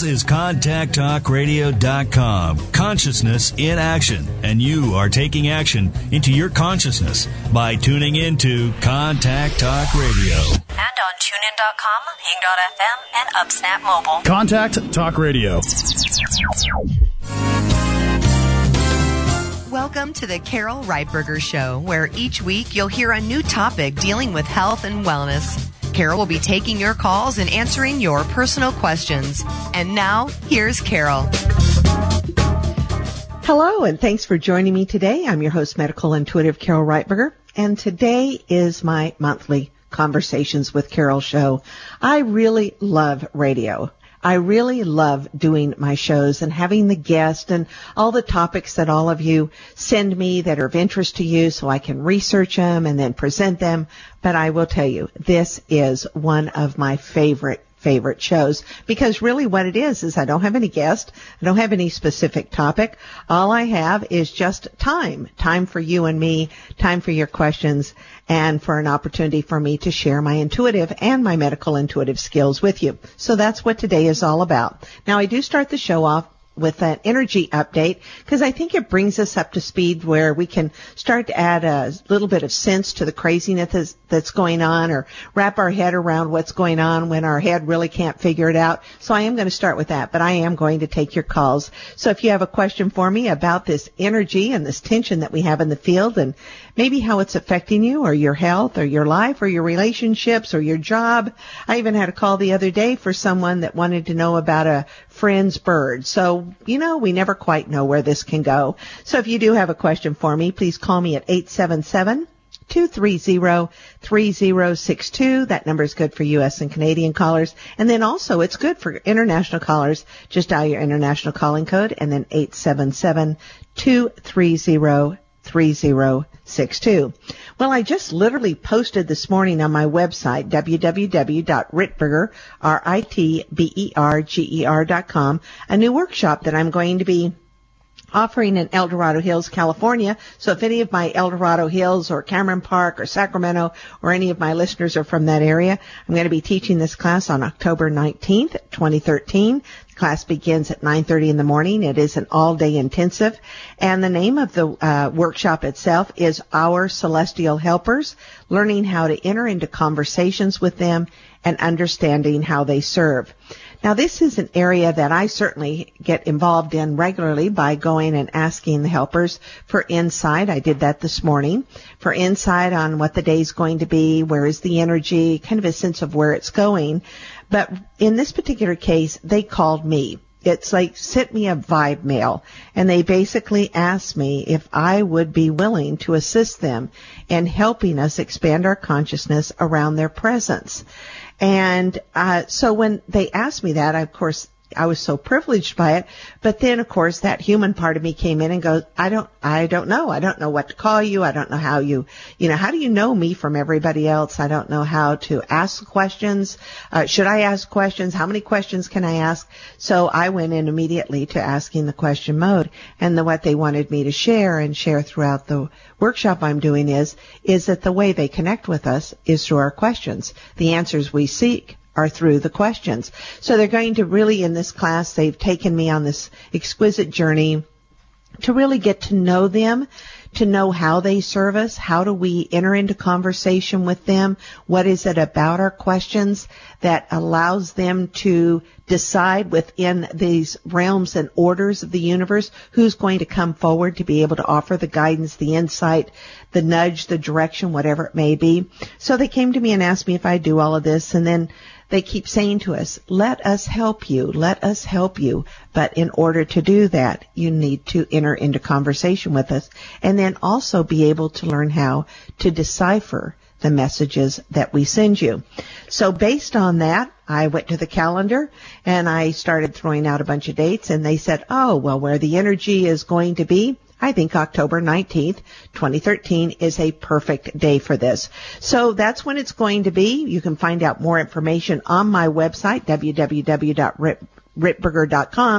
This is ContactTalkRadio.com. Consciousness in action. And you are taking action into your consciousness by tuning into Contact Talk Radio. And on TuneIn.com, Hing.fm, and UpSnap Mobile. Contact Talk Radio. Welcome to the Carol Reitberger Show, where each week you'll hear a new topic dealing with health and wellness. Carol will be taking your calls and answering your personal questions. And now, here's Carol. Hello, and thanks for joining me today. I'm your host, Medical Intuitive Carol Reitberger, and today is my monthly Conversations with Carol show. I really love radio. I really love doing my shows and having the guests and all the topics that all of you send me that are of interest to you so I can research them and then present them. But I will tell you, this is one of my favorite shows, because really what it is I don't have any guest. I don't have any specific topic. All I have is just time for you and me, time for your questions, and for an opportunity for me to share my intuitive and my medical intuitive skills with you. So that's what today is all about. Now, I do start the show off with an energy update, because I think it brings us up to speed where we can start to add a little bit of sense to the craziness that's going on, or wrap our head around what's going on when our head really can't figure it out. So I am going to start with that, but I am going to take your calls. So if you have a question for me about this energy and this tension that we have in the field, and maybe how it's affecting you or your health or your life or your relationships or your job. I even had a call the other day for someone that wanted to know about a friend's bird. So, we never quite know where this can go. So if you do have a question for me, please call me at 877-230-3062. That number is good for U.S. and Canadian callers. And then also it's good for international callers. Just dial your international calling code and then 877-230-3062. Well, I just literally posted this morning on my website, www.ritberger.com, a new workshop that I'm going to be offering in El Dorado Hills, California. So if any of my El Dorado Hills or Cameron Park or Sacramento or any of my listeners are from that area, I'm going to be teaching this class on October 19th, 2013. The class begins at 9:30 in the morning. It is an all-day intensive. And the name of the workshop itself is Our Celestial Helpers, learning how to enter into conversations with them and understanding how they serve. Now, this is an area that I certainly get involved in regularly by going and asking the helpers for insight. I did that this morning, for insight on what the day's going to be, where is the energy, kind of a sense of where it's going. But in this particular case, they called me. It's like sent me a vibe mail, and they basically asked me if I would be willing to assist them in helping us expand our consciousness around their presence. And so when they asked me that, of course, I was so privileged by it. But then, of course, that human part of me came in and goes, I don't know. I don't know what to call you. I don't know how how do you know me from everybody else? I don't know how to ask questions. Should I ask questions? How many questions can I ask? So I went in immediately to asking the question mode. And what they wanted me to share throughout the workshop I'm doing is that the way they connect with us is through our questions. The answers we seek are through the questions. So they're going to really, in this class, they've taken me on this exquisite journey to really get to know them, to know how they serve us, how do we enter into conversation with them, what is it about our questions that allows them to decide within these realms and orders of the universe who's going to come forward to be able to offer the guidance, the insight, the nudge, the direction, whatever it may be. So they came to me and asked me if I do all of this, and then they keep saying to us, let us help you, let us help you. But in order to do that, you need to enter into conversation with us and then also be able to learn how to decipher the messages that we send you. So based on that, I went to the calendar and I started throwing out a bunch of dates, and they said, where the energy is going to be, I think October 19th, 2013 is a perfect day for this. So that's when it's going to be. You can find out more information on my website, www.ritberger.com.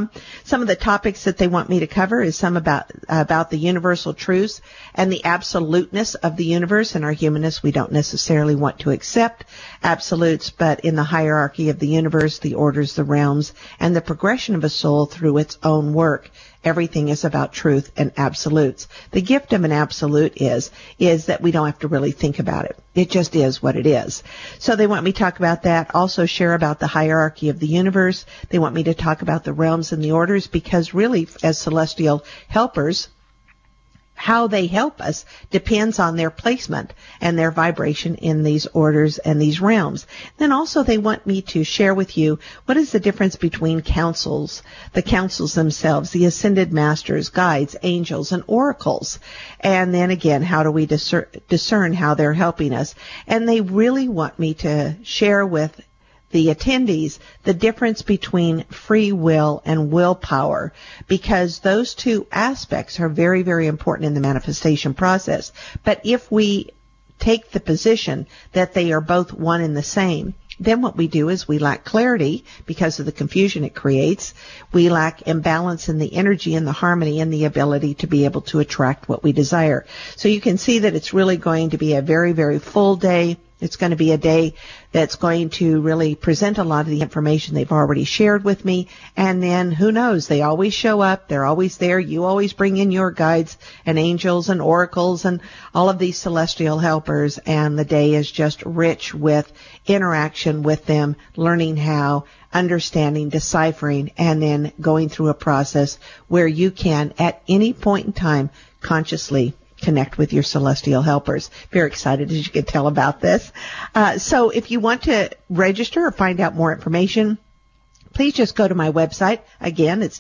Some of the topics that they want me to cover is some about the universal truths and the absoluteness of the universe. In our humanness, we don't necessarily want to accept absolutes, but in the hierarchy of the universe, the orders, the realms, and the progression of a soul through its own work, everything is about truth and absolutes. The gift of an absolute is that we don't have to really think about it. It just is what it is. So they want me to talk about that, also share about the hierarchy of the universe. They want me to talk about the realms and the orders, because really, as celestial helpers, how they help us depends on their placement and their vibration in these orders and these realms. Then also they want me to share with you what is the difference between councils, the councils themselves, the ascended masters, guides, angels, and oracles. And then again, how do we discern how they're helping us? And they really want me to share with the attendees the difference between free will and willpower, because those two aspects are very, very important in the manifestation process. But if we take the position that they are both one and the same, then what we do is we lack clarity because of the confusion it creates. We lack imbalance in the energy and the harmony and the ability to be able to attract what we desire. So you can see that it's really going to be a very, very full day. It's going to be a day that's going to really present a lot of the information they've already shared with me. And then, who knows, they always show up. They're always there. You always bring in your guides and angels and oracles and all of these celestial helpers. And the day is just rich with interaction with them, learning how, understanding, deciphering, and then going through a process where you can, at any point in time, consciously connect with your celestial helpers. Very excited, as you can tell, about this. So if you want to register or find out more information, please just go to my website. Again, it's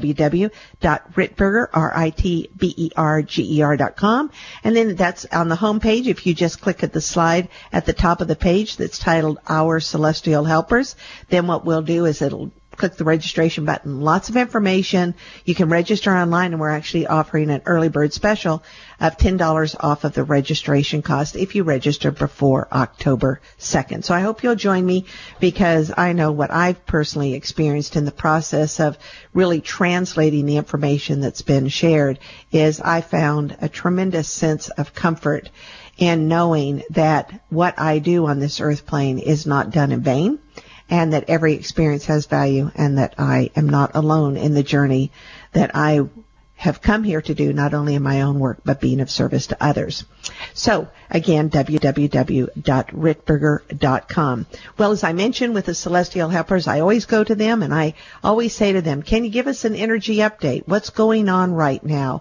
www.ritberger.com. And then that's on the home page. If you just click at the slide at the top of the page that's titled Our Celestial Helpers, then what we'll do is it'll click the registration button. Lots of information. You can register online, and we're actually offering an early bird special of $10 off of the registration cost if you register before October 2nd. So I hope you'll join me, because I know what I've personally experienced in the process of really translating the information that's been shared is I found a tremendous sense of comfort in knowing that what I do on this earth plane is not done in vain, and that every experience has value, and that I am not alone in the journey that I have come here to do, not only in my own work, but being of service to others. So, again, www.ritberger.com. Well, as I mentioned with the Celestial Helpers, I always go to them and I always say to them, can you give us an energy update? What's going on right now?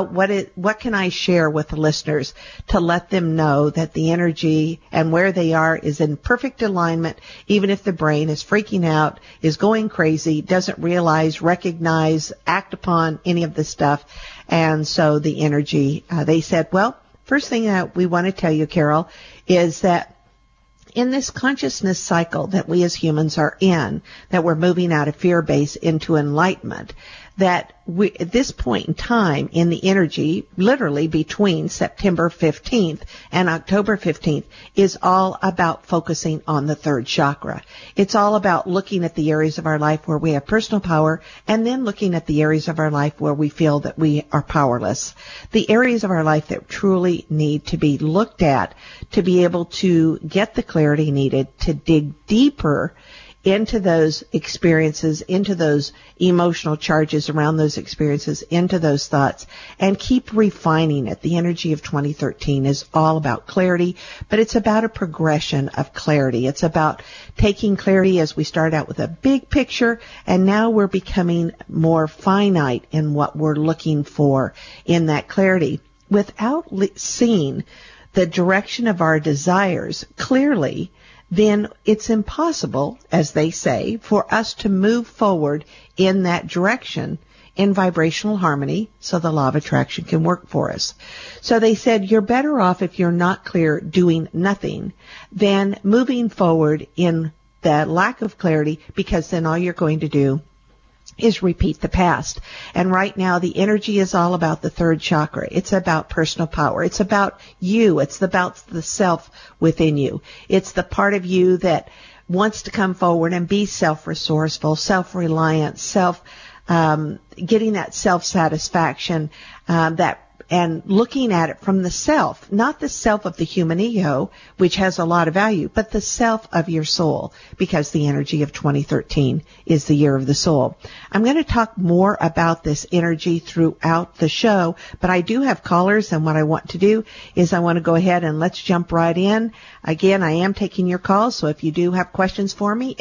What can I share with the listeners to let them know that the energy and where they are is in perfect alignment, even if the brain is freaking out, is going crazy, doesn't realize, recognize, act upon any of this stuff. And so the energy, they said, well, first thing that we want to tell you, Carol, is that in this consciousness cycle that we as humans are in, that we're moving out of fear base into enlightenment, that we, at this point in time in the energy, literally between September 15th and October 15th, is all about focusing on the third chakra. It's all about looking at the areas of our life where we have personal power, and then looking at the areas of our life where we feel that we are powerless. The areas of our life that truly need to be looked at to be able to get the clarity needed to dig deeper into those experiences, into those emotional charges around those experiences, into those thoughts, and keep refining it. The energy of 2013 is all about clarity, but it's about a progression of clarity. It's about taking clarity as we start out with a big picture, and now we're becoming more finite in what we're looking for in that clarity. Without seeing the direction of our desires clearly, then it's impossible, as they say, for us to move forward in that direction in vibrational harmony so the law of attraction can work for us. So they said you're better off if you're not clear doing nothing than moving forward in the lack of clarity, because then all you're going to do is repeat the past. And right now the energy is all about the third chakra. It's about personal power. It's about you. It's about the self within you. It's the part of you that wants to come forward and be self-resourceful, self-reliant, getting that self-satisfaction, and looking at it from the self, not the self of the human ego, which has a lot of value, but the self of your soul, because the energy of 2013 is the year of the soul. I'm going to talk more about this energy throughout the show, but I do have callers, and what I want to do is I want to go ahead and let's jump right in. Again, I am taking your calls, so if you do have questions for me,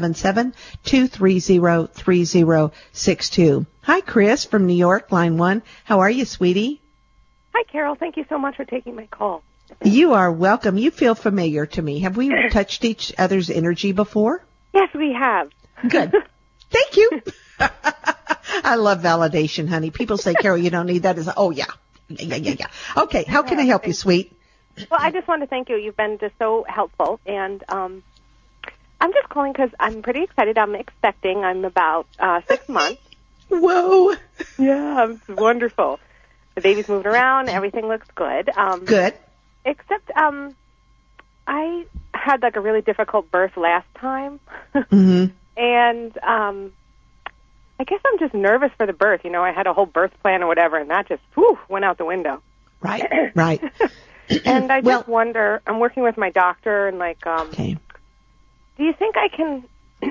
877-230-3062. Hi, Chris from New York, line 1. How are you, sweetie? Hi, Carol. Thank you so much for taking my call. You are welcome. You feel familiar to me. Have we touched each other's energy before? Yes, we have. Good. Thank you. I love validation, honey. People say, Carol, you don't need that. Oh, yeah. Yeah. Okay. How can I help you, sweet? Well, I just want to thank you. You've been just so helpful. And I'm just calling because I'm pretty excited. I'm expecting. I'm about 6 months. Whoa. Yeah, it's wonderful. The baby's moving around. Everything looks good. Good. Except I had like a really difficult birth last time. Mm-hmm. And I guess I'm just nervous for the birth. You know, I had a whole birth plan or whatever, and that just went out the window. Right, right. And I just wonder, I'm working with my doctor, and like, okay. Do you think I can,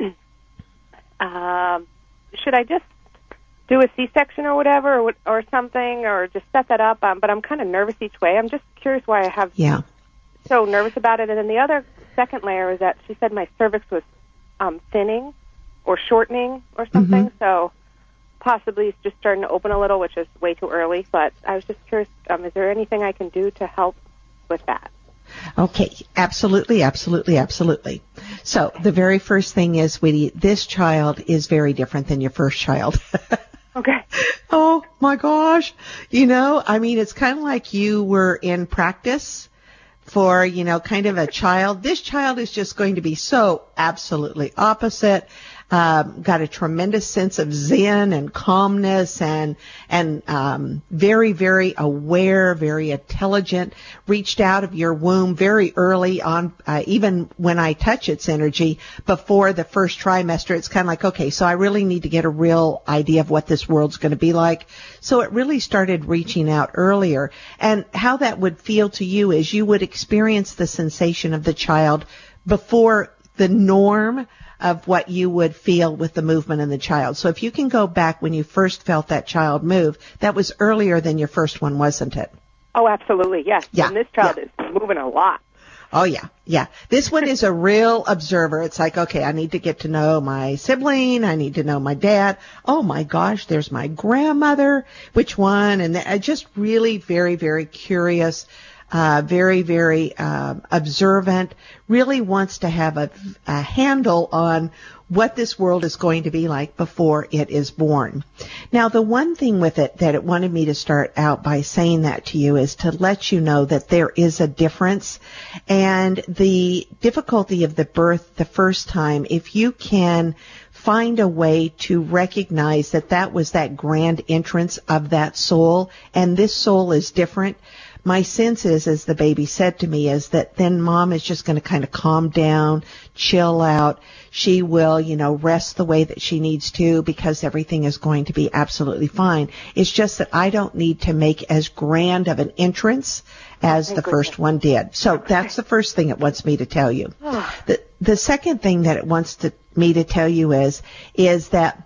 should I just do a C-section or whatever, or something, or just set that up? But I'm kind of nervous each way. I'm just curious why I have so nervous about it. And then the other second layer is that she said my cervix was thinning or shortening or something, so possibly it's just starting to open a little, which is way too early. But I was just curious, is there anything I can do to help with that? Okay, absolutely. So the very first thing is, sweetie, this child is very different than your first child. Okay. Oh, my gosh. You know, I mean, it's kind of like you were in practice for, you know, kind of a child. This child is just going to be so absolutely opposite. Got a tremendous sense of zen and calmness and very, very aware, very intelligent, reached out of your womb very early on, even when I touch its energy before the first trimester. It's kind of like, okay, so I really need to get a real idea of what this world's going to be like. So it really started reaching out earlier. And how that would feel to you is you would experience the sensation of the child before the norm of what you would feel with the movement in the child. So if you can go back when you first felt that child move, that was earlier than your first one, wasn't it? Oh, absolutely, yes. Yeah. And this child is moving a lot. Oh, yeah. This one is a real observer. It's like, okay, I need to get to know my sibling. I need to know my dad. Oh, my gosh, there's my grandmother. Which one? And just really very, very curious. Very, very observant, really wants to have a handle on what this world is going to be like before it is born. Now, the one thing with it that it wanted me to start out by saying that to you is to let you know that there is a difference, and the difficulty of the birth the first time, if you can find a way to recognize that that was that grand entrance of that soul, and this soul is different. My sense is, as the baby said to me, is that then mom is just going to kind of calm down, chill out. She will, you know, rest the way that she needs to because everything is going to be absolutely fine. It's just that I don't need to make as grand of an entrance as the first one did. So that's the first thing it wants me to tell you. The second thing that it wants me to tell you is that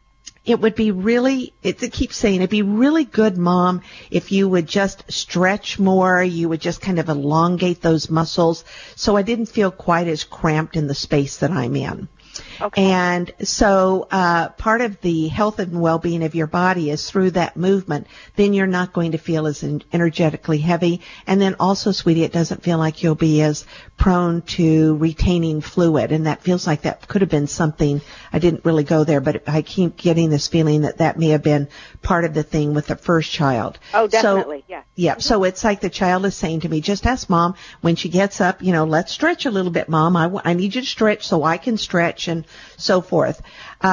it would be really, it keeps saying, it'd be really good, Mom, if you would just stretch more, you would just kind of elongate those muscles so I didn't feel quite as cramped in the space that I'm in. Okay. And so part of the health and well-being of your body is through that movement. Then you're not going to feel as energetically heavy. And then also, sweetie, it doesn't feel like you'll be as prone to retaining fluid. And that feels like that could have been something. I didn't really go there, but I keep getting this feeling that may have been part of the thing with the first child. Oh, definitely, yeah. Yeah, so it's like the child is saying to me, just ask Mom when she gets up, you know, let's stretch a little bit, Mom. I need you to stretch so I can stretch and so forth.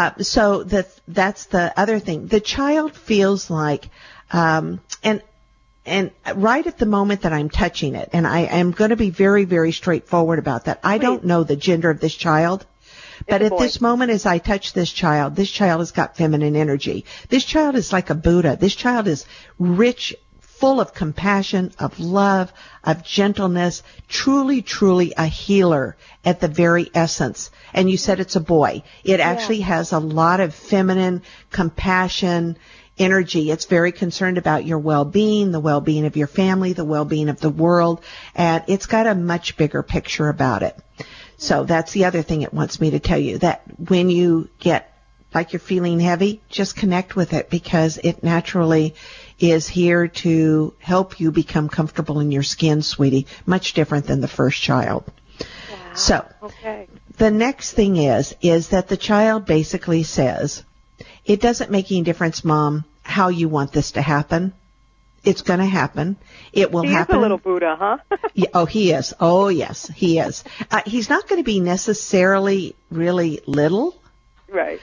So that's the other thing. The child feels like, and right at the moment that I'm touching it, and I am going to be very, very straightforward about that. I don't know the gender of this child, But at this moment, as I touch this child has got feminine energy. This child is like a Buddha. This child is rich, full of compassion, of love, of gentleness, truly, truly a healer at the very essence. And you said it's a boy. It actually has a lot of feminine compassion, energy. It's very concerned about your well-being, the well-being of your family, the well-being of the world, and it's got a much bigger picture about it. So that's the other thing it wants me to tell you, that when you get like you're feeling heavy, just connect with it, because it naturally is here to help you become comfortable in your skin, sweetie. Much different than the first child. Wow. So okay. The next thing is that the child basically says, it doesn't make any difference, Mom, how you want this to happen. It's going to happen. It will happen. He's a little Buddha, huh? Yeah, oh, he is. Oh, yes, he is. He's not going to be necessarily really little. Right.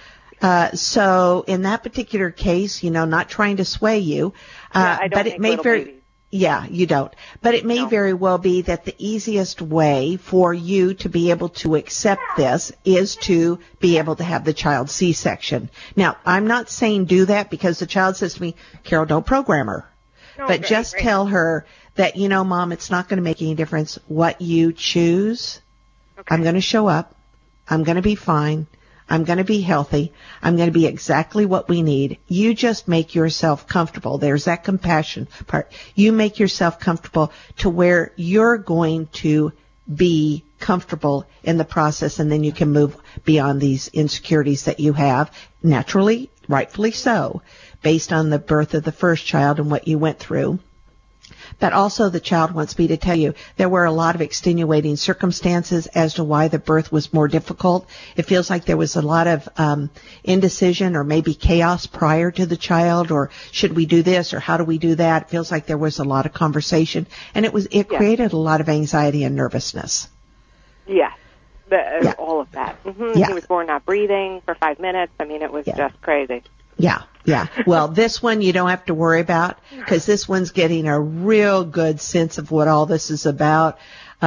So in that particular case, not trying to sway you, I don't but it may very, babies. Yeah, you don't. But it may very well be that the easiest way for you to be able to accept this is to be able to have the child C-section. Now, I'm not saying do that, because the child says to me, Carol, don't program her. No, but just tell her that, Mom, it's not going to make any difference what you choose. Okay. I'm going to show up. I'm going to be fine. I'm going to be healthy. I'm going to be exactly what we need. You just make yourself comfortable. There's that compassion part. You make yourself comfortable to where you're going to be comfortable in the process, and then you can move beyond these insecurities that you have, naturally, rightfully so, based on the birth of the first child and what you went through. But also the child wants me to tell you there were a lot of extenuating circumstances as to why the birth was more difficult. It feels like there was a lot of indecision or maybe chaos prior to the child, or should we do this or how do we do that? It feels like there was a lot of conversation, and it created a lot of anxiety and nervousness. Yes. All of that. Mm-hmm. Yeah. He was born not breathing for 5 minutes. I mean, it was just crazy. Yeah. Well, this one you don't have to worry about, because this one's getting a real good sense of what all this is about.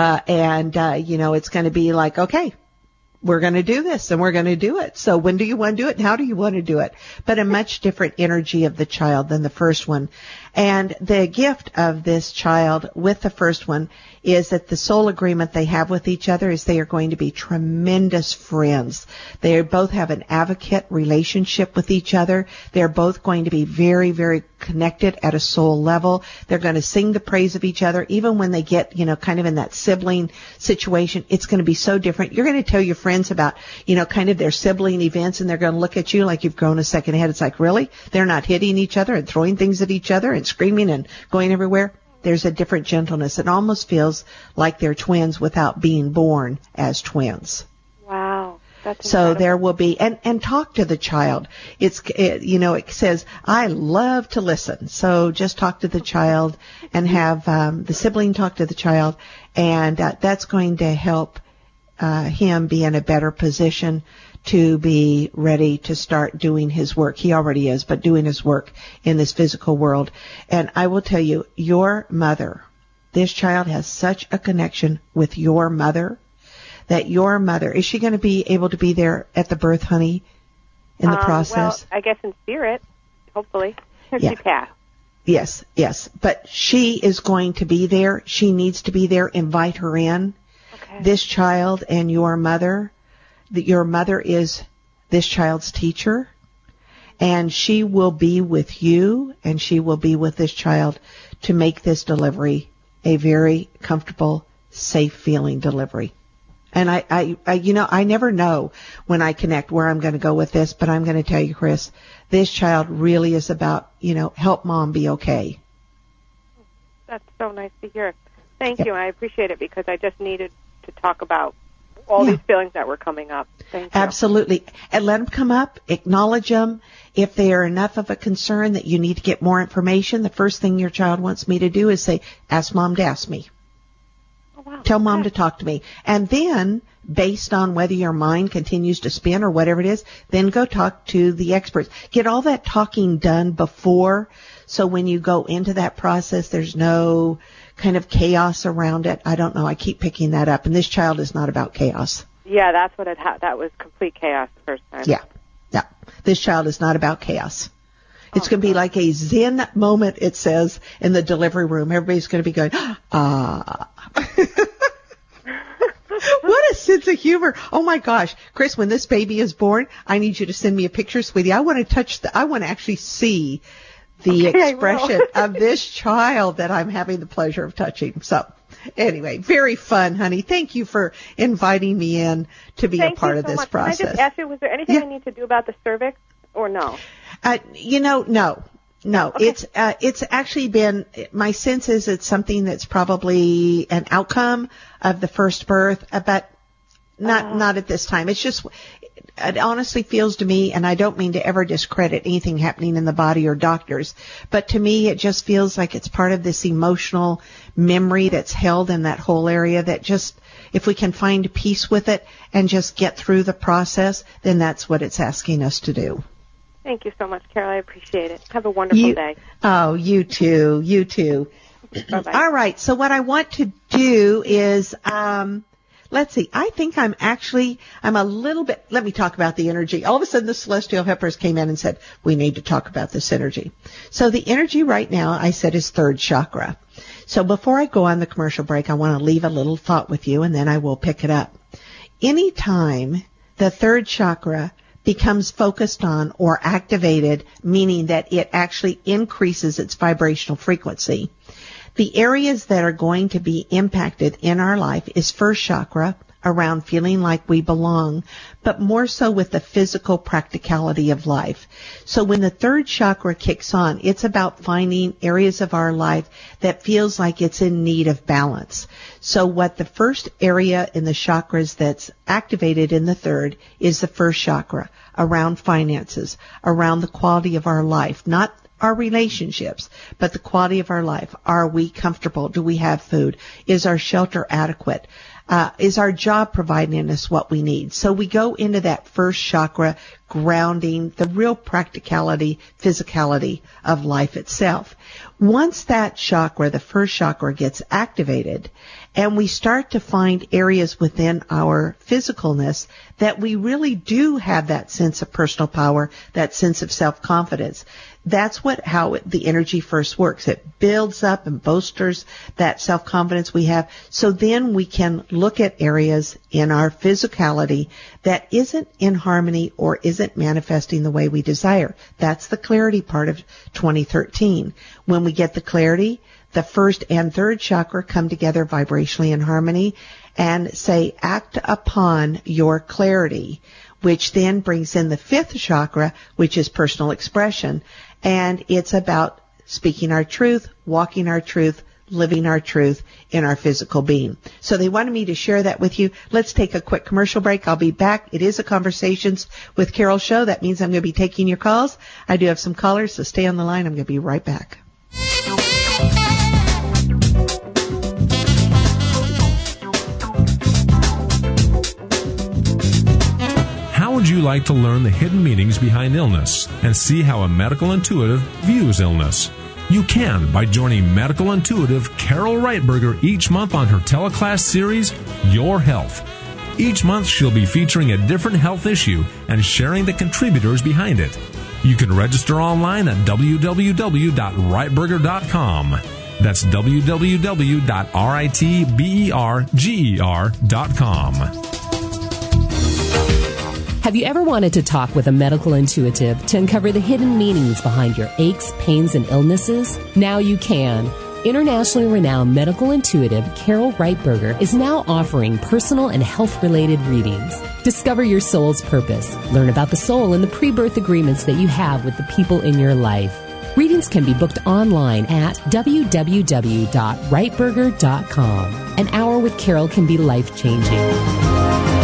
It's going to be like, okay, we're going to do this and we're going to do it. So when do you want to do it and how do you want to do it? But a much different energy of the child than the first one. And the gift of this child with the first one is that the soul agreement they have with each other is they are going to be tremendous friends. They both have an advocate relationship with each other. They're both going to be very, very connected at a soul level. They're going to sing the praise of each other. Even when they get, kind of in that sibling situation, it's going to be so different. You're going to tell your friends about, kind of their sibling events, and they're going to look at you like you've grown a second head. It's like, really? They're not hitting each other and throwing things at each other and screaming and going everywhere? There's a different gentleness. It almost feels like they're twins without being born as twins. Wow. That's so incredible. There will be, and talk to the child. It says, I love to listen. So just talk to the child and have the sibling talk to the child, and that's going to help him be in a better position to be ready to start doing his work. He already is, but doing his work in this physical world. And I will tell you, your mother, this child has such a connection with your mother, that your mother, is she going to be able to be there at the birth, honey, in the process? Well, I guess in spirit, hopefully. Yeah. She passed. Yes. But she is going to be there. She needs to be there. Invite her in. Okay. This child and your mother is this child's teacher, and she will be with you and she will be with this child to make this delivery a very comfortable, safe feeling delivery. And I never know when I connect where I'm going to go with this, but I'm going to tell you, Chris, this child really is about, help Mom be okay. That's so nice to hear. Thank you. I appreciate it, because I just needed to talk about all these feelings that were coming up. Thank you. Absolutely. And let them come up, acknowledge them. If they are enough of a concern that you need to get more information, the first thing your child wants me to do is say, ask Mom to ask me. Oh, wow. Tell Mom to talk to me. And then, based on whether your mind continues to spin or whatever it is, then go talk to the experts. Get all that talking done before, so when you go into that process, there's no kind of chaos around it. I don't know. I keep picking that up. And this child is not about chaos. Yeah, that's what that was complete chaos the first time. Yeah. This child is not about chaos. It's going to be like a Zen moment, it says, in the delivery room. Everybody's going to be going, ah. What a sense of humor. Oh my gosh. Chris, when this baby is born, I need you to send me a picture, sweetie. I want to actually see the expression of this child that I'm having the pleasure of touching. So anyway, very fun, honey. Thank you for inviting me in to be a part of this process. Can I just ask you, was there anything I need to do about the cervix or no? No. Okay. It's actually been, my sense is it's something that's probably an outcome of the first birth, but not at this time. It's just, it honestly feels to me, and I don't mean to ever discredit anything happening in the body or doctors, but to me it just feels like it's part of this emotional memory that's held in that whole area that just, if we can find peace with it and just get through the process, then that's what it's asking us to do. Thank you so much, Carol. I appreciate it. Have a wonderful day. Oh, you too. You too. Bye-bye. All right. So what I want to do is, let's see. I think I'm a little bit, let me talk about the energy. All of a sudden the celestial helpers came in and said, we need to talk about this energy. So the energy right now, I said, is third chakra. So before I go on the commercial break, I want to leave a little thought with you and then I will pick it up. Anytime the third chakra becomes focused on or activated, meaning that it actually increases its vibrational frequency, the areas that are going to be impacted in our life is first chakra, around feeling like we belong, but more so with the physical practicality of life. So when the third chakra kicks on, it's about finding areas of our life that feels like it's in need of balance. So what the first area in the chakras that's activated in the third is the first chakra, around finances, around the quality of our life, not our relationships, but the quality of our life. Are we comfortable? Do we have food? Is our shelter adequate? Is our job providing us what we need? So we go into that first chakra, grounding the real practicality, physicality of life itself. Once that chakra, the first chakra, gets activated, and we start to find areas within our physicalness that we really do have that sense of personal power, that sense of self-confidence. That's how the energy first works. It builds up and bolsters that self-confidence we have. So then we can look at areas in our physicality that isn't in harmony or isn't manifesting the way we desire. That's the clarity part of 2013. When we get the clarity, the first and third chakra come together vibrationally in harmony and say, act upon your clarity, which then brings in the fifth chakra, which is personal expression. And it's about speaking our truth, walking our truth, living our truth in our physical being. So they wanted me to share that with you. Let's take a quick commercial break. I'll be back. It is a Conversations with Carol show. That means I'm going to be taking your calls. I do have some callers, so stay on the line. I'm going to be right back. How would you like to learn the hidden meanings behind illness and see how a medical intuitive views illness? You can by joining medical intuitive Carol Reitberger each month on her teleclass series, Your Health. Each month she'll be featuring a different health issue and sharing the contributors behind it. You can register online at www.reitberger.com. That's www.ritberger.com. Have you ever wanted to talk with a medical intuitive to uncover the hidden meanings behind your aches, pains, and illnesses? Now you can. Internationally renowned medical intuitive Carol Reitberger is now offering personal and health-related readings. Discover your soul's purpose. Learn about the soul and the pre-birth agreements that you have with the people in your life. Readings can be booked online at www.reitberger.com. An hour with Carol can be life-changing.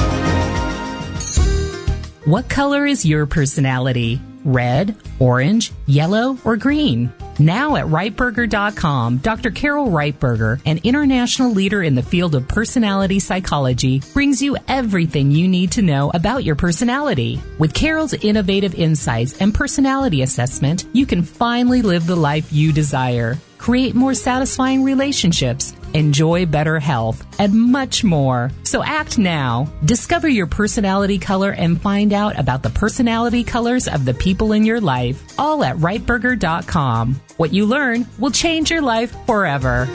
What color is your personality? Red, orange, yellow, or green? Now at Reitberger.com, Dr. Carol Reitberger, an international leader in the field of personality psychology, brings you everything you need to know about your personality. With Carol's innovative insights and personality assessment, you can finally live the life you desire. Create more satisfying relationships, enjoy better health, and much more. So act now. Discover your personality color and find out about the personality colors of the people in your life, all at rightburger.com. What you learn will change your life forever.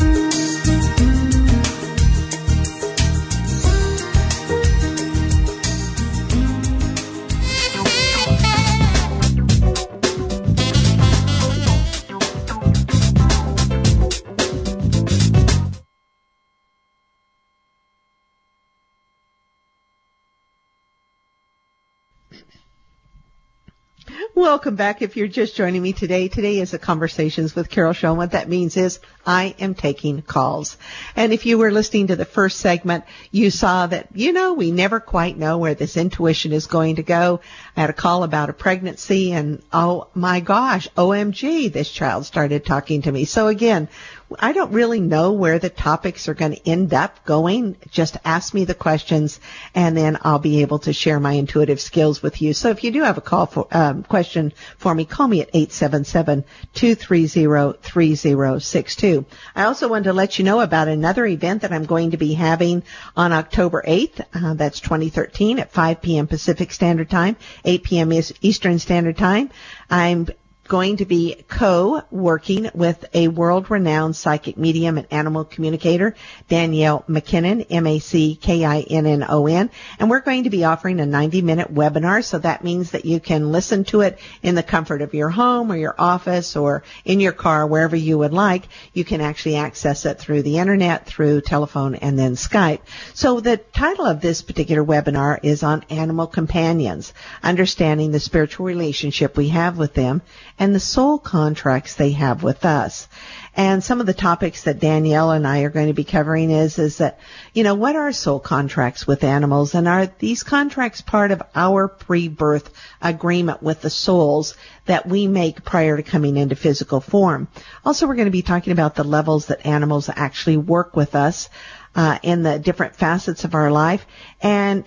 Welcome back. If you're just joining me today is a Conversations with Carol show. And what that means is I am taking calls. And if you were listening to the first segment, you saw that, we never quite know where this intuition is going to go. I had a call about a pregnancy and, oh my gosh, OMG, this child started talking to me. So again, I don't really know where the topics are going to end up going. Just ask me the questions, and then I'll be able to share my intuitive skills with you. So if you do have a question for me, call me at 877-230-3062. I also wanted to let you know about another event that I'm going to be having on October 8th. That's 2013 at 5 p.m. Pacific Standard Time, 8 p.m. Eastern Standard Time. I'm going to be co-working with a world-renowned psychic medium and animal communicator, Danielle McKinnon, MacKinnon, and we're going to be offering a 90-minute webinar, so that means that you can listen to it in the comfort of your home or your office or in your car, wherever you would like. You can actually access it through the internet, through telephone, and then Skype. So the title of this particular webinar is on animal companions, understanding the spiritual relationship we have with them and the soul contracts they have with us. And some of the topics that Danielle and I are going to be covering is that, what are soul contracts with animals? And are these contracts part of our pre-birth agreement with the souls that we make prior to coming into physical form? Also, we're going to be talking about the levels that animals actually work with us, in the different facets of our life. And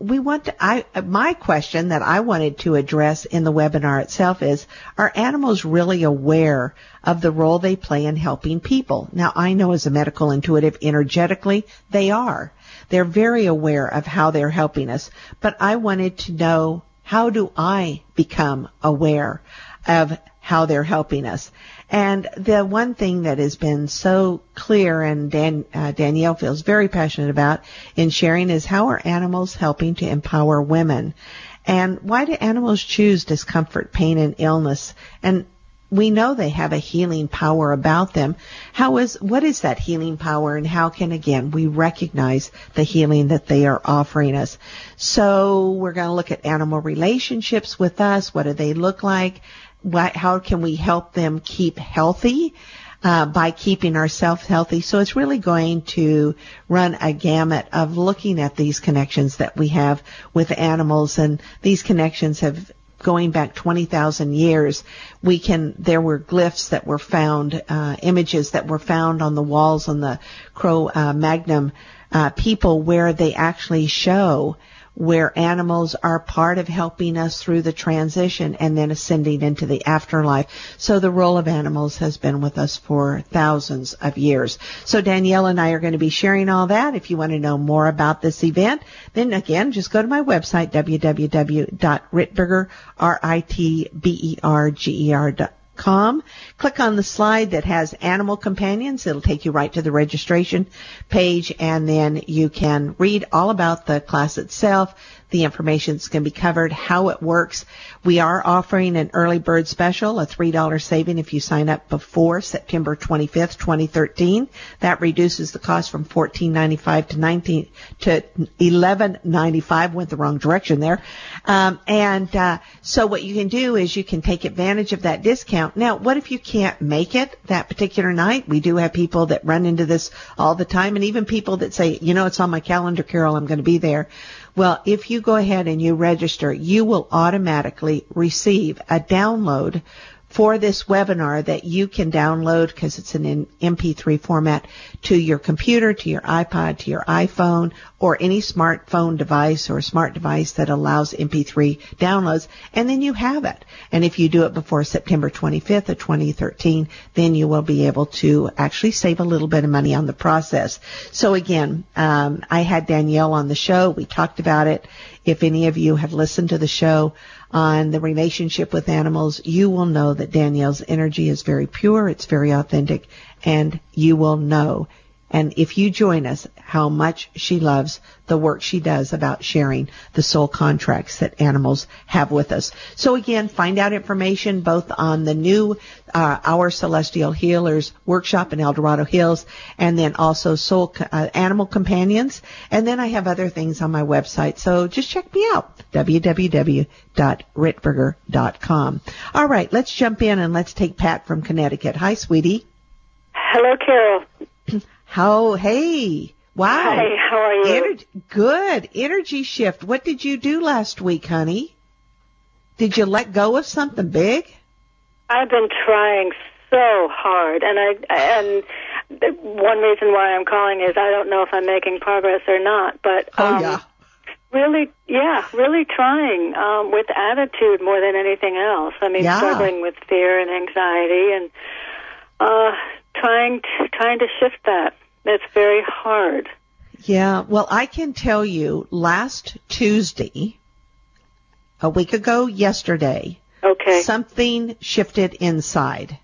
my question that I wanted to address in the webinar itself is, are animals really aware of the role they play in helping people? Now, I know as a medical intuitive, energetically, they are. They're very aware of how they're helping us. But I wanted to know, how do I become aware of how they're helping us? And the one thing that has been so clear and Danielle feels very passionate about in sharing is, how are animals helping to empower women? And why do animals choose discomfort, pain, and illness? And we know they have a healing power about them. What is that healing power, and how can, again, we recognize the healing that they are offering us? So we're going to look at animal relationships with us. What do they look like? How can we help them keep healthy by keeping ourselves healthy? So it's really going to run a gamut of looking at these connections that we have with animals, and these connections have going back 20,000 years. There were glyphs that were found, images that were found on the walls on the Cro-Magnon people, where they actually show where animals are part of helping us through the transition and then ascending into the afterlife. So the role of animals has been with us for thousands of years. So Danielle and I are going to be sharing all that. If you want to know more about this event, then again, just go to my website, www.ritberger.com. Click on the slide that has Animal Companions. It'll take you right to the registration page, and then you can read all about the class itself. The information's going to be covered, how it works. We are offering an early bird special, a $3 saving if you sign up before September 25th, 2013. That reduces the cost from $14.95 to $11.95. Went the wrong direction there. So what you can do is you can take advantage of that discount. Now, what if you can't make it that particular night? We do have people that run into this all the time, and even people that say, it's on my calendar, Carol, I'm going to be there. Well, if you go ahead and you register, you will automatically receive a download for this webinar that you can download because it's in MP3 format to your computer, to your iPod, to your iPhone, or any smartphone device or smart device that allows MP3 downloads, and then you have it. And if you do it before September 25th of 2013, then you will be able to actually save a little bit of money on the process. So again, I had Danielle on the show. We talked about it. If any of you have listened to the show on the relationship with animals, you will know that Danielle's energy is very pure, it's very authentic, and you will know, and if you join us, how much she loves the work she does about sharing the soul contracts that animals have with us. So again, find out information both on the new Our Celestial Healers workshop in El Dorado Hills, and then also Soul Animal Companions. And then I have other things on my website, so just check me out, www.ritberger.com. All right, let's jump in and let's take Pat from Connecticut. Hi, sweetie. Hello, Carol. Hey. Wow. Hi, how are you? Good. Energy shift. What did you do last week, honey? Did you let go of something big? I've been trying so hard, and one reason why I'm calling is I don't know if I'm making progress or not, but really trying with attitude more than anything else. I mean, struggling with fear and anxiety, and trying to shift that. It's very hard. Yeah, well, I can tell you, last Tuesday, a week ago yesterday, something shifted inside.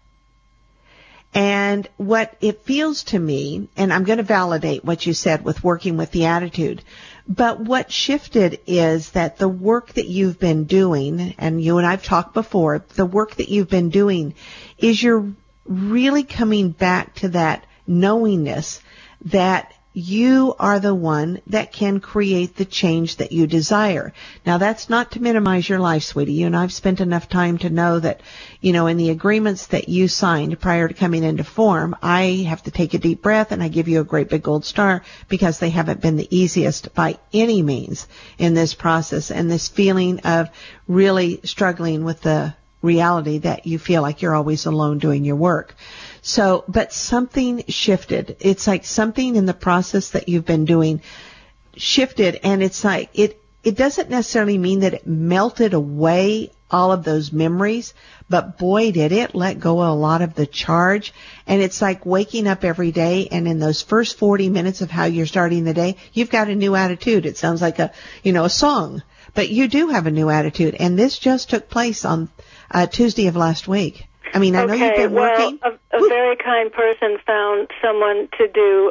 And what it feels to me, and I'm going to validate what you said with working with the attitude, but what shifted is that the work that you've been doing, and you and I've talked before, the work that you've been doing is you're really coming back to that knowingness that you are the one that can create the change that you desire. Now, that's not to minimize your life, sweetie. You and I've spent enough time to know that, you know, in the agreements that you signed prior to coming into form, I have to take a deep breath and I give you a great big gold star because they haven't been the easiest by any means in this process, and this feeling of really struggling with the reality that you feel like you're always alone doing your work. So, but something shifted. It's like something in the process that you've been doing shifted, and it's like it doesn't necessarily mean that it melted away all of those memories, but boy, did it let go of a lot of the charge. And it's like waking up every day, and in those first 40 minutes of how you're starting the day, you've got a new attitude. It sounds like a song, but you do have a new attitude, and this just took place on Tuesday of last week. I mean, I know you've been working. A very kind person found someone to do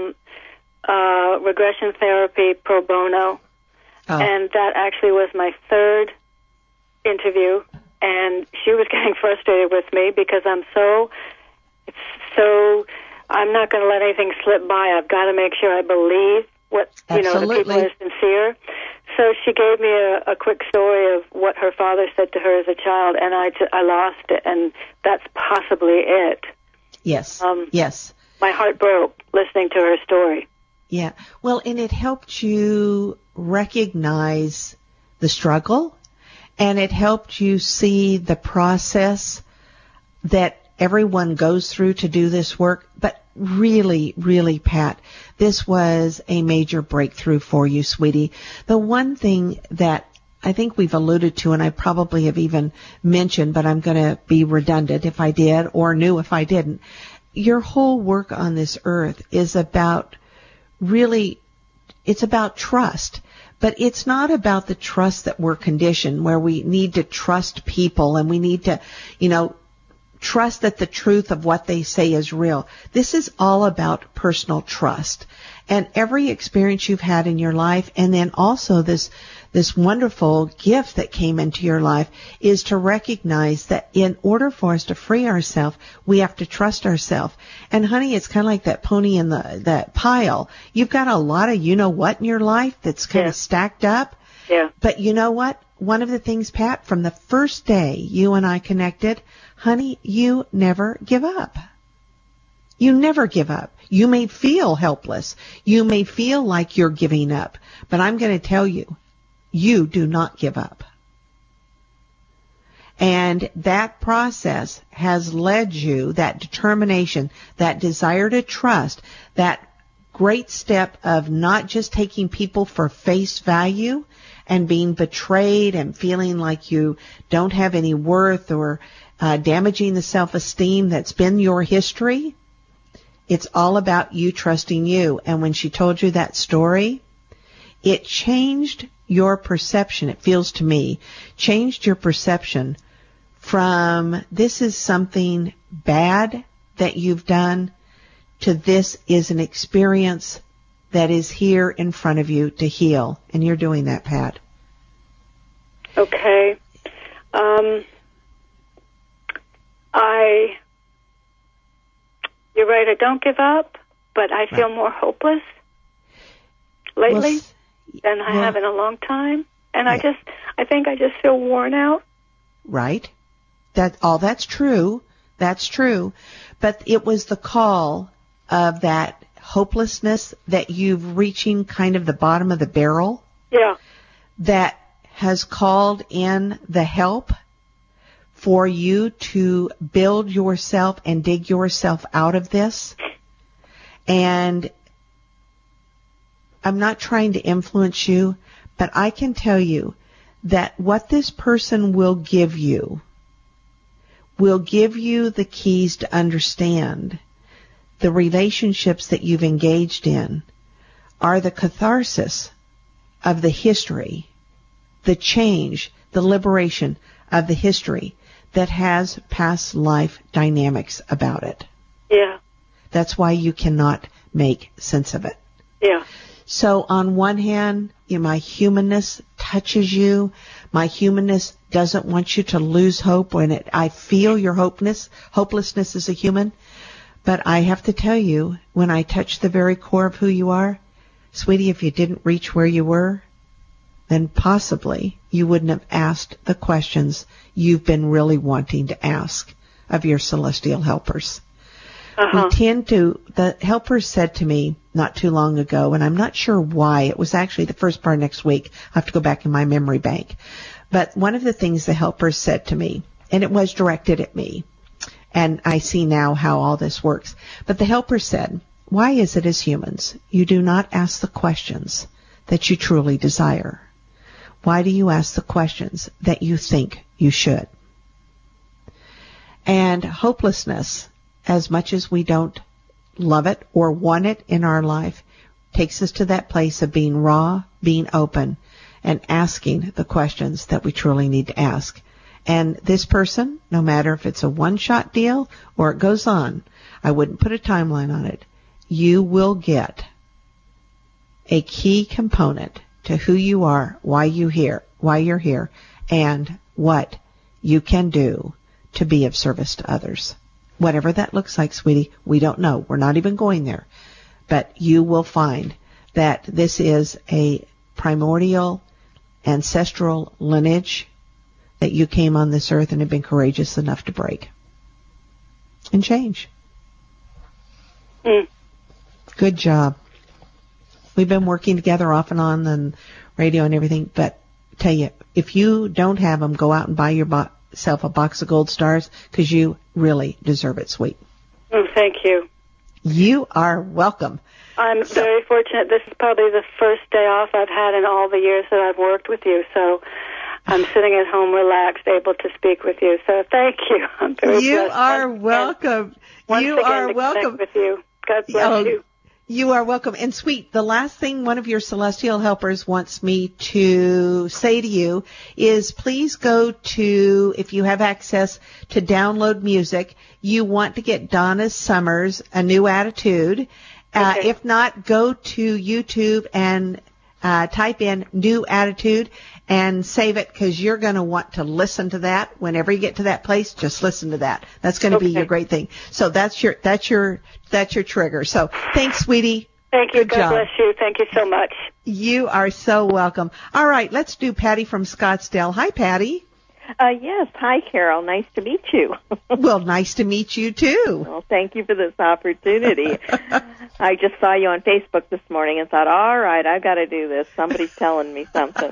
regression therapy pro bono, and that actually was my third interview, and she was getting frustrated with me because I'm not going to let anything slip by. I've got to make sure I believe what, the people are sincere. So she gave me a quick story of what her father said to her as a child, and I lost it, and that's possibly it. Yes. Yes. My heart broke listening to her story. Yeah. Well, and it helped you recognize the struggle, and it helped you see the process that everyone goes through to do this work. But really, really, Pat, this was a major breakthrough for you, sweetie. The one thing that I think we've alluded to, and I probably have even mentioned, but I'm going to be redundant if I did or knew if I didn't, your whole work on this earth is about it's about trust. But it's not about the trust that we're conditioned, where we need to trust people and we need to, trust that the truth of what they say is real. This is all about personal trust. And every experience you've had in your life, and then also this wonderful gift that came into your life, is to recognize that in order for us to free ourselves, we have to trust ourselves. And honey, it's kind of like that pony in that pile. You've got a lot of what in your life that's kind of stacked up. Yeah. But you know what? One of the things, Pat, from the first day you and I connected, honey, you never give up. You never give up. You may feel helpless. You may feel like you're giving up. But I'm going to tell you, you do not give up. And that process has led you, that determination, that desire to trust, that great step of not just taking people for face value and being betrayed and feeling like you don't have any worth or damaging the self-esteem that's been your history. It's all about you trusting you. And when she told you that story, it changed your perception, it feels to me, changed your perception from this is something bad that you've done to this is an experience that is here in front of you to heal. And you're doing that, Pat. Okay. You're right, I don't give up, but I feel more hopeless lately than I have in a long time. And I think I just feel worn out. Right. That's true. That's true. But it was the call of that hopelessness that you've reaching kind of the bottom of the barrel. Yeah. That has called in the help for you to build yourself and dig yourself out of this. And I'm not trying to influence you, but I can tell you that what this person will give you the keys to understand the relationships that you've engaged in are the catharsis of the history, the change, the liberation of the history that has past life dynamics about it. Yeah. That's why you cannot make sense of it. Yeah. So on one hand, my humanness touches you. My humanness doesn't want you to lose hope I feel your hopelessness as a human. But I have to tell you, when I touch the very core of who you are, sweetie, if you didn't reach where you were, then possibly you wouldn't have asked the questions you've been really wanting to ask of your celestial helpers. The helpers said to me not too long ago, and I'm not sure why, it was actually the first part next week, I have to go back in my memory bank, but one of the things the helpers said to me, and it was directed at me, and I see now how all this works, but the helpers said, why is it as humans you do not ask the questions that you truly desire? Why do you ask the questions that you think you should? And hopelessness, as much as we don't love it or want it in our life, takes us to that place of being raw, being open, and asking the questions that we truly need to ask. And this person, no matter if it's a one-shot deal or it goes on, I wouldn't put a timeline on it, you will get a key component to who you are, why you're here, and what you can do to be of service to others. Whatever that looks like, sweetie, we don't know. We're not even going there. But you will find that this is a primordial, ancestral lineage that you came on this earth and have been courageous enough to break and change. Good job. We've been working together off and on and radio and everything, but tell you, if you don't have them, go out and buy yourself a box of gold stars because you really deserve it, sweet. Thank you. You are welcome. I'm very fortunate. This is probably the first day off I've had in all the years that I've worked with you, so I'm sitting at home relaxed, able to speak with you. So thank you. I'm very blessed. You are welcome. You are welcome. With you. God bless you. You are welcome. And sweet, the last thing one of your celestial helpers wants me to say to you is please go to, if you have access to download music, you want to get Donna Summers, A New Attitude. Okay. If not, go to YouTube and type in New Attitude and save it because you're going to want to listen to that. Whenever you get to that place, just listen to that. That's going to be your great thing. So that's your trigger. So thanks, sweetie. Thank you. Good job. God bless you. Thank you so much. You are so welcome. All right, let's do Patty from Scottsdale. Hi, Patty. Yes. Hi, Carol. Nice to meet you. Well, nice to meet you, too. Well, thank you for this opportunity. I just saw you on Facebook this morning and thought, all right, I've got to do this. Somebody's telling me something.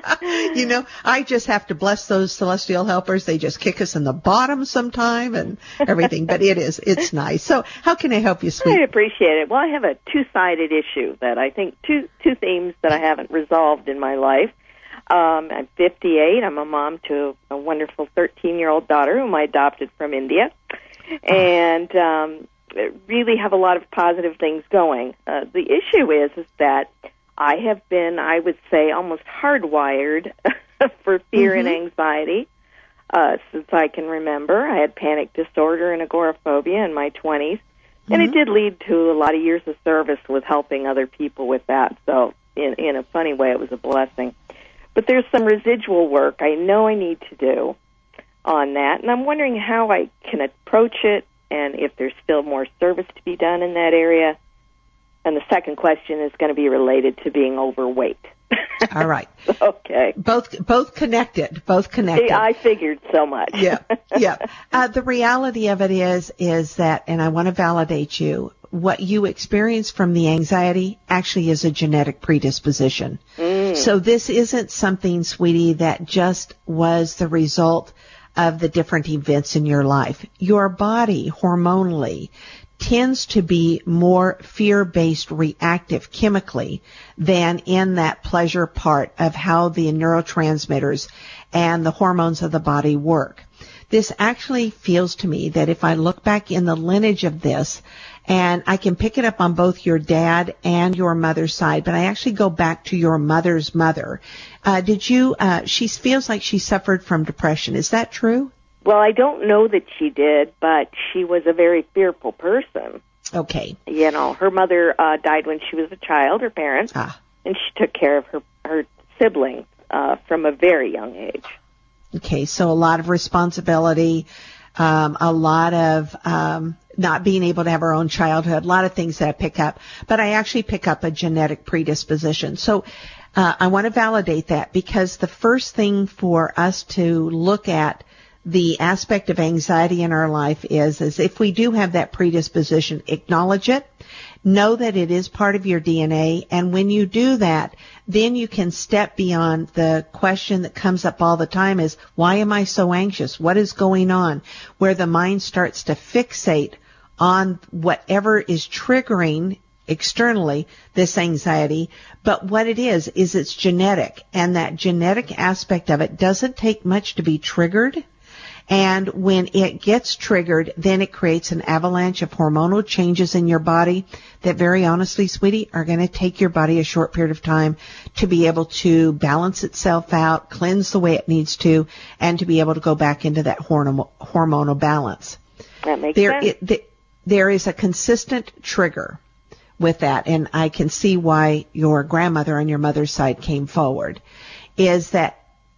I just have to bless those celestial helpers. They just kick us in the bottom sometime and everything, but it's nice. So how can I help you, sweet? I appreciate it. Well, I have a two-sided issue that I think two themes that I haven't resolved in my life. I'm 58. I'm a mom to a wonderful 13-year-old daughter whom I adopted from India. And really have a lot of positive things going. The issue is that I have been, I would say, almost hardwired for fear and anxiety since I can remember. I had panic disorder and agoraphobia in my 20s, and it did lead to a lot of years of service with helping other people with that. So in a funny way, it was a blessing. But there's some residual work I know I need to do on that, and I'm wondering how I can approach it and if there's still more service to be done in that area. And the second question is going to be related to being overweight. All right. Okay. Both connected. I figured so much. Yeah. The reality of it is that, and I want to validate you, what you experience from the anxiety actually is a genetic predisposition. So this isn't something, sweetie, that just was the result of the different events in your life. Your body hormonally tends to be more fear-based reactive chemically than in that pleasure part of how the neurotransmitters and the hormones of the body work. This actually feels to me that if I look back in the lineage of this, and I can pick it up on both your dad and your mother's side, but I actually go back to your mother's mother. She feels like she suffered from depression. Is that true? Well, I don't know that she did, but she was a very fearful person. Okay. Her mother died when she was a child, her parents, and she took care of her siblings from a very young age. Okay, so a lot of responsibility, a lot of not being able to have her own childhood, a lot of things that I pick up. But I actually pick up a genetic predisposition. So I want to validate that, because the first thing for us to look at the aspect of anxiety in our life is if we do have that predisposition, acknowledge it, know that it is part of your DNA, and when you do that, then you can step beyond the question that comes up all the time is, why am I so anxious? What is going on? Where the mind starts to fixate on whatever is triggering externally this anxiety, but what it is it's genetic, and that genetic aspect of it doesn't take much to be triggered. And when it gets triggered, then it creates an avalanche of hormonal changes in your body that, very honestly, sweetie, are going to take your body a short period of time to be able to balance itself out, cleanse the way it needs to, and to be able to go back into that hormonal balance. That makes sense. There is a consistent trigger with that, and I can see why your grandmother on your mother's side came forward, is that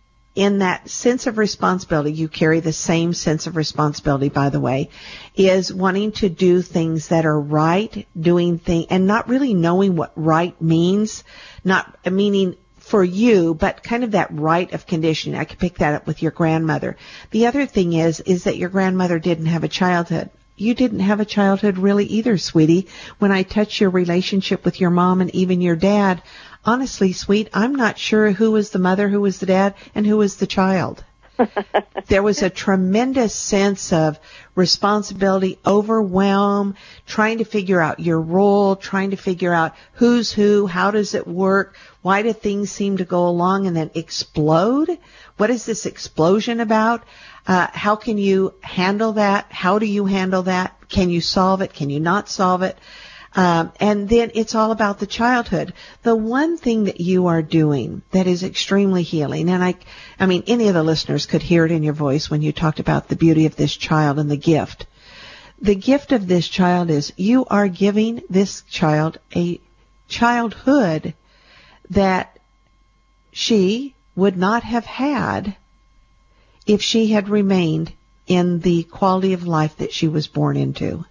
in that sense of responsibility, you carry the same sense of responsibility, by the way, is wanting to do things that are right, and not really knowing what right means, not meaning for you, but kind of that right of conditioning. I could pick that up with your grandmother. The other thing is that your grandmother didn't have a childhood. You didn't have a childhood really either, sweetie. When I touch your relationship with your mom and even your dad, honestly, sweet, I'm not sure who was the mother, who was the dad, and who was the child. There was a tremendous sense of responsibility, overwhelm, trying to figure out your role, trying to figure out who's who, how does it work, why do things seem to go along and then explode? What is this explosion about? How can you handle that? How do you handle that? Can you solve it? Can you not solve it? And then it's all about the childhood. The one thing that you are doing that is extremely healing, and I mean, any of the listeners could hear it in your voice when you talked about the beauty of this child and the gift. The gift of this child is you are giving this child a childhood that she would not have had if she had remained in the quality of life that she was born into.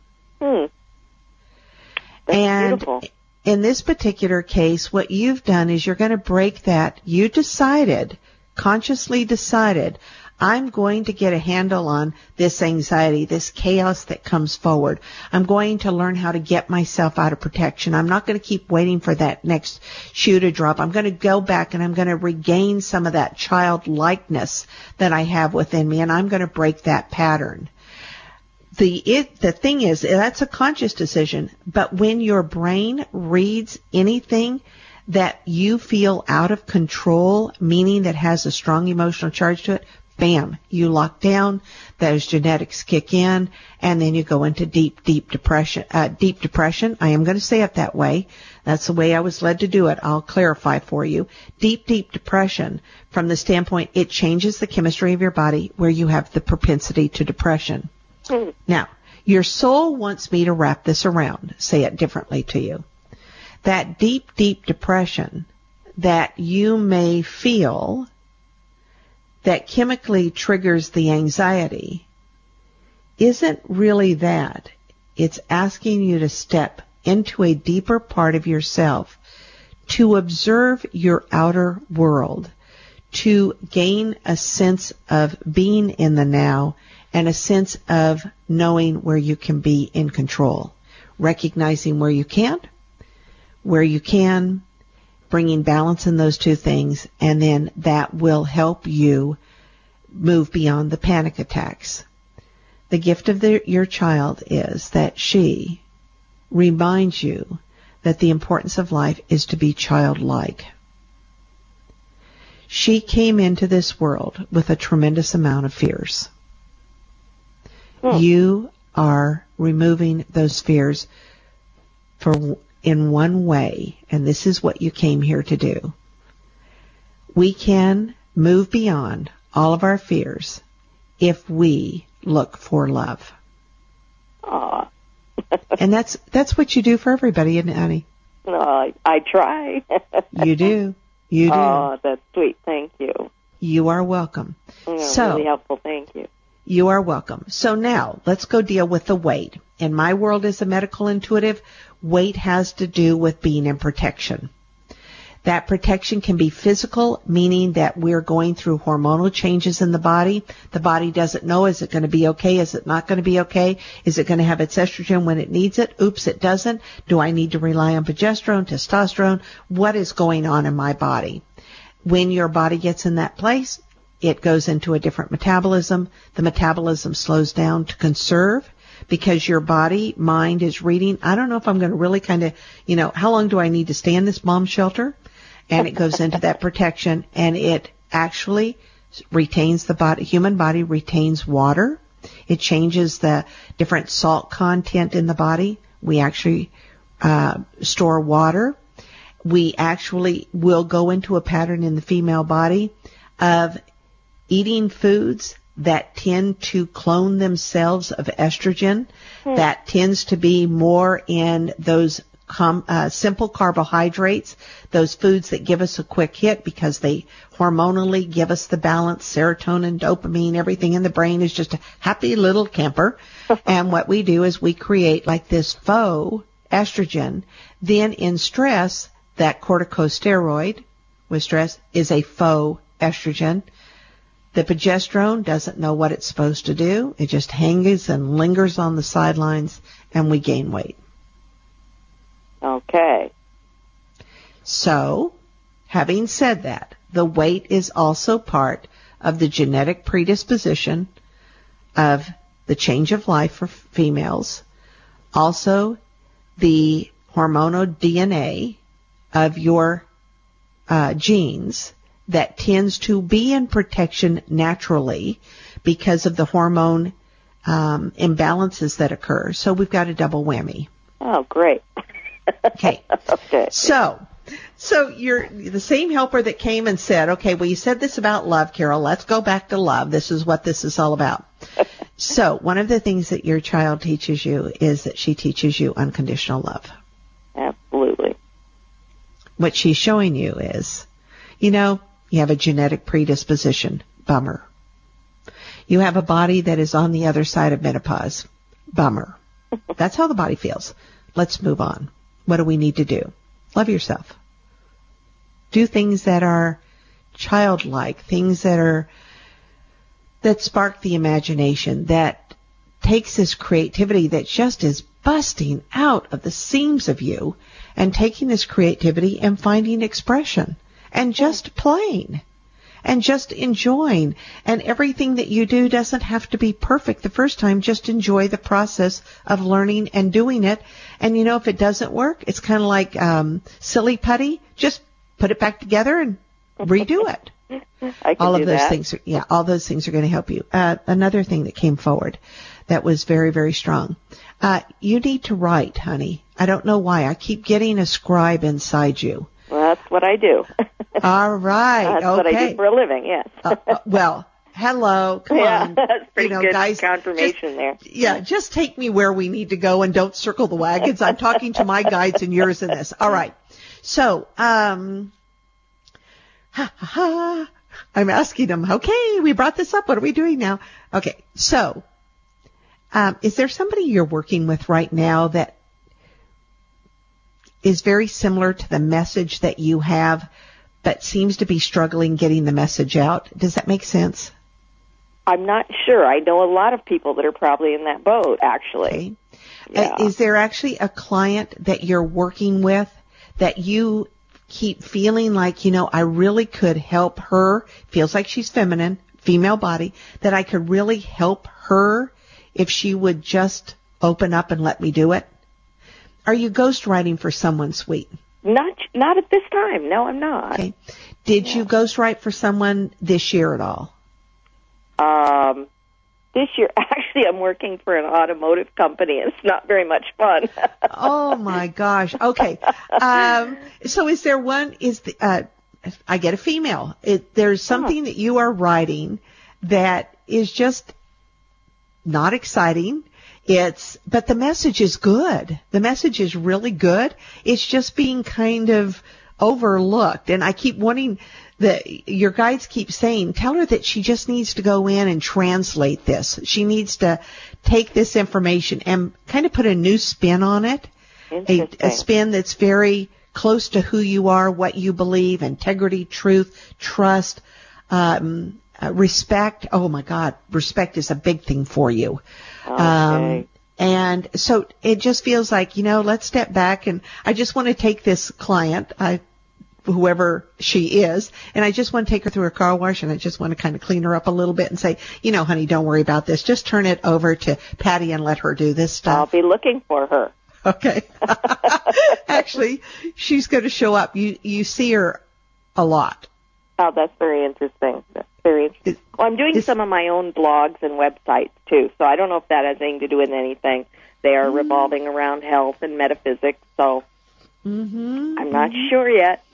And beautiful. In this particular case, what you've done is you're going to break that. You consciously decided, I'm going to get a handle on this anxiety, this chaos that comes forward. I'm going to learn how to get myself out of protection. I'm not going to keep waiting for that next shoe to drop. I'm going to go back and I'm going to regain some of that childlikeness that I have within me, and I'm going to break that pattern. The thing is, that's a conscious decision, but when your brain reads anything that you feel out of control, meaning that has a strong emotional charge to it, bam, you lock down, those genetics kick in, and then you go into deep depression. Deep depression, I am going to say it that way. That's the way I was led to do it. I'll clarify for you. Deep depression, from the standpoint, it changes the chemistry of your body where you have the propensity to depression. Now, your soul wants me to wrap this around, say it differently to you. That deep depression that you may feel that chemically triggers the anxiety isn't really that. It's asking you to step into a deeper part of yourself to observe your outer world, to gain a sense of being in the now and a sense of knowing where you can be in control, recognizing where you can't, where you can, bringing balance in those two things, and then that will help you move beyond the panic attacks. The gift of your child is that she reminds you that the importance of life is to be childlike. She came into this world with a tremendous amount of fears. You are removing those fears in one way, and this is what you came here to do. We can move beyond all of our fears if we look for love. Aww. And that's what you do for everybody, isn't it, honey? I try. You do. You do. Oh, that's sweet. Thank you. You are welcome. Really helpful. Thank you. You are welcome. So now, let's go deal with the weight. In my world as a medical intuitive, weight has to do with being in protection. That protection can be physical, meaning that we're going through hormonal changes in the body. The body doesn't know, is it going to be okay? Is it not going to be okay? Is it going to have its estrogen when it needs it? Oops, it doesn't. Do I need to rely on progesterone, testosterone? What is going on in my body? When your body gets in that place, it goes into a different metabolism. The metabolism slows down to conserve because your body, mind is reading, I don't know if I'm going to really kind of, how long do I need to stay in this bomb shelter? And it goes into that protection, and it actually retains the body, human body retains water. It changes the different salt content in the body. We actually store water. We actually will go into a pattern in the female body of eating foods that tend to clone themselves of estrogen. That tends to be more in those simple carbohydrates, those foods that give us a quick hit because they hormonally give us the balance, serotonin, dopamine, everything in the brain is just a happy little camper. And what we do is we create like this faux estrogen. Then in stress, that corticosteroid with stress is a faux estrogen. The progesterone doesn't know what it's supposed to do. It just hangs and lingers on the sidelines, and we gain weight. Okay. So, having said that, the weight is also part of the genetic predisposition of the change of life for females, also the hormonal DNA of your genes that tends to be in protection naturally because of the hormone imbalances that occur. So we've got a double whammy. Oh, great. Okay. Okay. So you're the same helper that came and said, okay, well, you said this about love, Carol. Let's go back to love. This is what this is all about. So one of the things that your child teaches you is that she teaches you unconditional love. Absolutely. What she's showing you is, you have a genetic predisposition. Bummer. You have a body that is on the other side of menopause. Bummer. That's how the body feels. Let's move on. What do we need to do? Love yourself. Do things that are childlike, things that are that spark the imagination, that takes this creativity that just is busting out of the seams of you and taking this creativity and finding expression and just playing and just enjoying. And everything that you do doesn't have to be perfect the first time. Just enjoy the process of learning and doing it. And you know, if it doesn't work, it's kind of like silly putty. Just put it back together and redo it. All of those things, all those things are going to help you. Another thing that came forward that was very, very strong. You need to write, honey. I don't know why. I keep getting a scribe inside you. Well, that's what I do. All right. That's what I do for a living, yes. Well, hello. Come on. That's pretty good guys, confirmation there. Yeah, just take me where we need to go and don't circle the wagons. I'm talking to my guides and yours in this. All right. So, I'm asking them, okay, we brought this up. What are we doing now? Okay, so is there somebody you're working with right now that is very similar to the message that you have, but seems to be struggling getting the message out? Does that make sense? I'm not sure. I know a lot of people that are probably in that boat, actually. Okay. Yeah. Is there actually a client that you're working with that you keep feeling like, you know, I really could help her, feels like she's feminine, female body, that I could really help her if she would just open up and let me do it? Are you ghostwriting for someone, sweet? Not at this time. No, I'm not. Okay. Did you ghostwrite for someone this year at all? This year, actually, I'm working for an automotive company, and it's not very much fun. Oh my gosh. Okay. So is there one, I get a female. There's something that you are writing that is just not exciting. But the message is good. The message is really good. It's just being kind of overlooked. And I keep wanting your guides keep saying, tell her that she just needs to go in and translate this. She needs to take this information and kind of put a new spin on it. A spin that's very close to who you are, what you believe, integrity, truth, trust, respect. Oh my God, respect is a big thing for you. Okay. And so it just feels like, you know, let's step back, and I just want to take this client, whoever she is, and I just want to take her through her car wash, and I just want to kind of clean her up a little bit and say, you know, honey, don't worry about this. Just turn it over to Patty and let her do this stuff. I'll be looking for her. Okay. Actually, she's going to show up. You see her a lot. Oh, that's very interesting. That's very interesting. Well, I'm doing some of my own blogs and websites, too, so I don't know if that has anything to do with anything. They are revolving around health and metaphysics, so I'm not sure yet.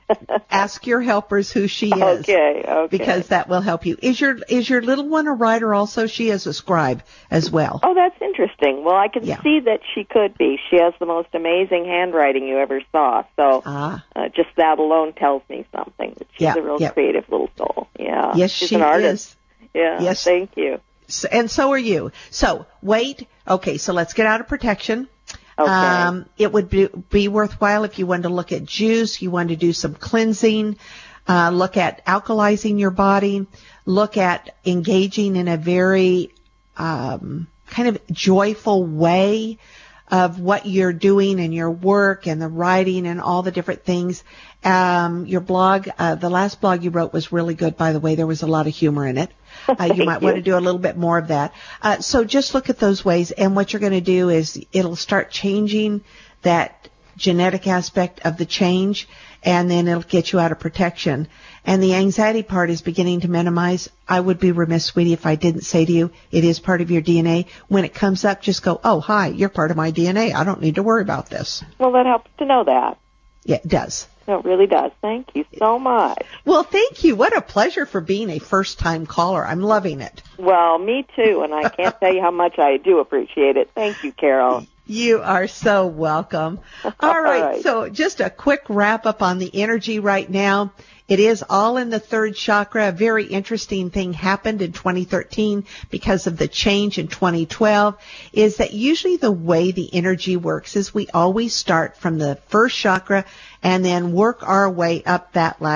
Ask your helpers who she is. Okay. Because that will help you. Is your little one a writer also? She is a scribe as well. Oh, that's interesting. Well, I can see that she could be. She has the most amazing handwriting you ever saw. So just that alone tells me something. That she's a real creative little soul. Yeah. Yes, she's she an artist. is. Yeah. Yes. Thank you. So, and so are you. So wait. Okay. So let's get out of protection. Okay. It would be worthwhile if you wanted to look at juice, you wanted to do some cleansing, look at alkalizing your body, look at engaging in a very kind of joyful way of what you're doing and your work and the writing and all the different things. Your blog, the last blog you wrote was really good, by the way. There was a lot of humor in it. You might want to do a little bit more of that. So just look at those ways, and what you're going to do is it'll start changing that genetic aspect of the change, and then it'll get you out of protection. And the anxiety part is beginning to minimize. I would be remiss, sweetie, if I didn't say to you, it is part of your DNA. When it comes up, just go, oh, hi, you're part of my DNA. I don't need to worry about this. Well, that helps to know that. Yeah, it does. It really does. Thank you so much. Well, thank you. What a pleasure for being a first-time caller. I'm loving it. Well, me too, and I can't tell you how much I do appreciate it. Thank you, Carol. You are so welcome. All right, so just a quick wrap-up on the energy right now. It is all in the third chakra. A very interesting thing happened in 2013 because of the change in 2012, is that usually the way the energy works is we always start from the first chakra and then work our way up that ladder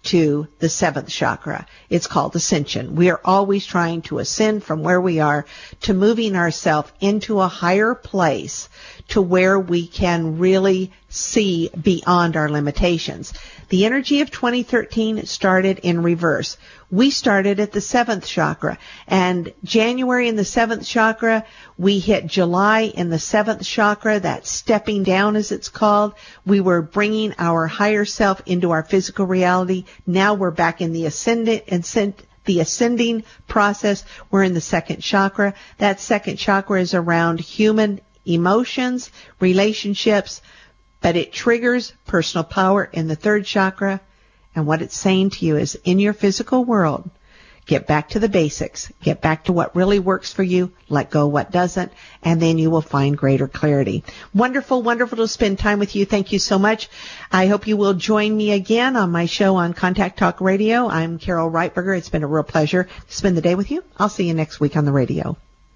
to the 7th chakra. It's called ascension. We are always trying to ascend from where we are to moving ourselves into a higher place to where we can really see beyond our limitations. The energy of 2013 started in reverse. We started at the 7th chakra, and January in the 7th chakra, we hit July in the 7th chakra, that's stepping down as it's called. We were bringing our higher self into our physical reality. Now we're back in the ascending process. We're in the 2nd chakra. That 2nd chakra is around human emotions, relationships, but it triggers personal power in the 3rd chakra. And what it's saying to you is, in your physical world, get back to the basics. Get back to what really works for you. Let go what doesn't. And then you will find greater clarity. Wonderful, wonderful to spend time with you. Thank you so much. I hope you will join me again on my show on Contact Talk Radio. I'm Carol Reitberger. It's been a real pleasure to spend the day with you. I'll see you next week on the radio.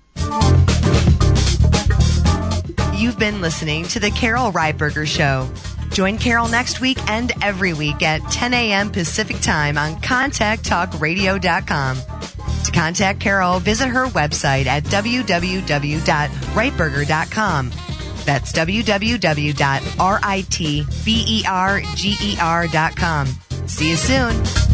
You've been listening to The Carol Reitberger Show. Join Carol next week and every week at 10 a.m. Pacific Time on ContactTalkRadio.com. To contact Carol, visit her website at www.reitberger.com. That's www.ritberger.com. See you soon.